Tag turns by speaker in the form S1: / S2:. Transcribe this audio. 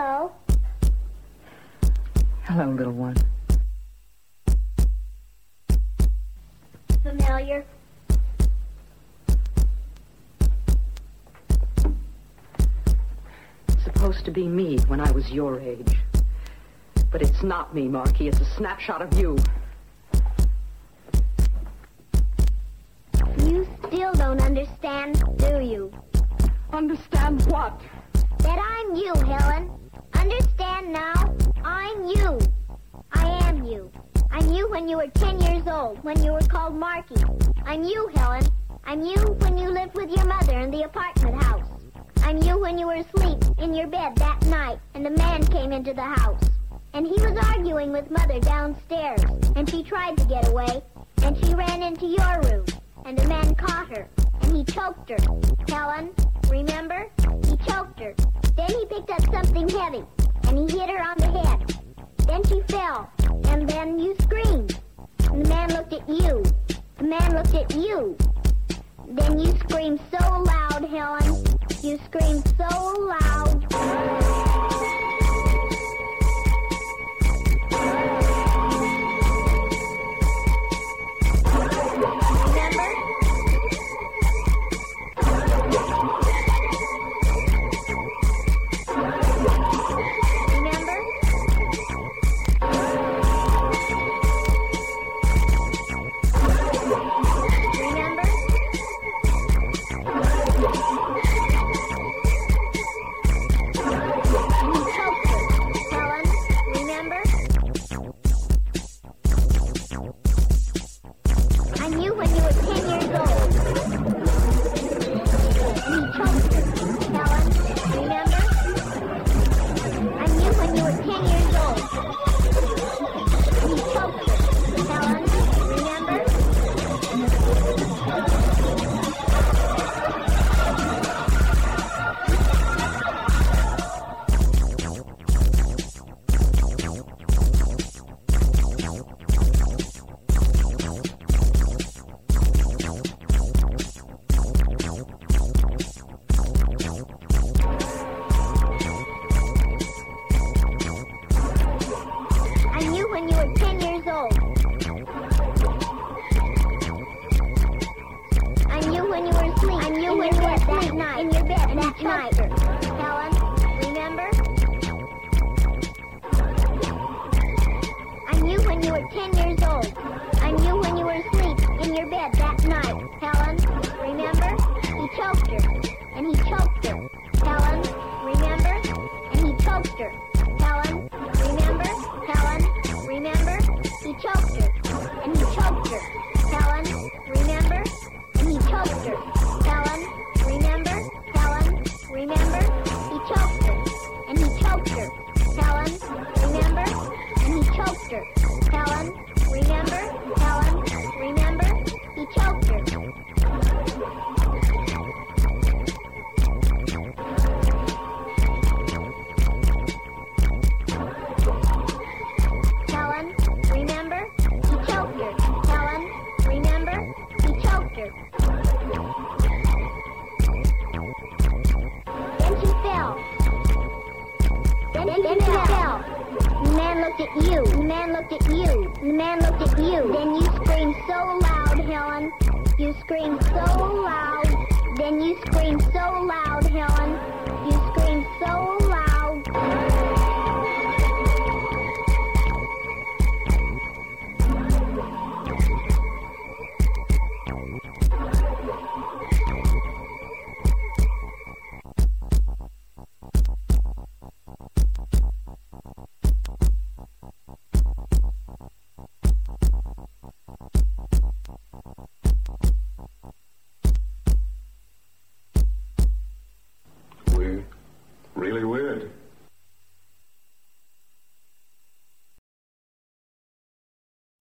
S1: Hello.
S2: Hello, little one.
S1: Familiar.
S2: It's supposed to be me when I was your age. But it's not me, Marky. It's a snapshot of you.
S1: You still don't understand, do you?
S2: Understand what?
S1: That I'm you, Helen. Understand now? I'm you. I am you. I'm you when you were 10 years old, when you were called Marky. I'm you, Helen. I'm you when you lived with your mother in the apartment house. I'm you when you were asleep in your bed that night and a man came into the house. And he was arguing with Mother downstairs, and she tried to get away, and she ran into your room, and a man caught her, and he choked her. Helen, remember? He choked her. Then he picked up something heavy, and he hit her on the head. Then she fell, and then you screamed. And the man looked at you. The man looked at you. Then you screamed so loud, Helen. You screamed so loud. The man looked at you. Then you screamed so loud, Helen. You screamed so loud. Then you screamed so loud, Helen.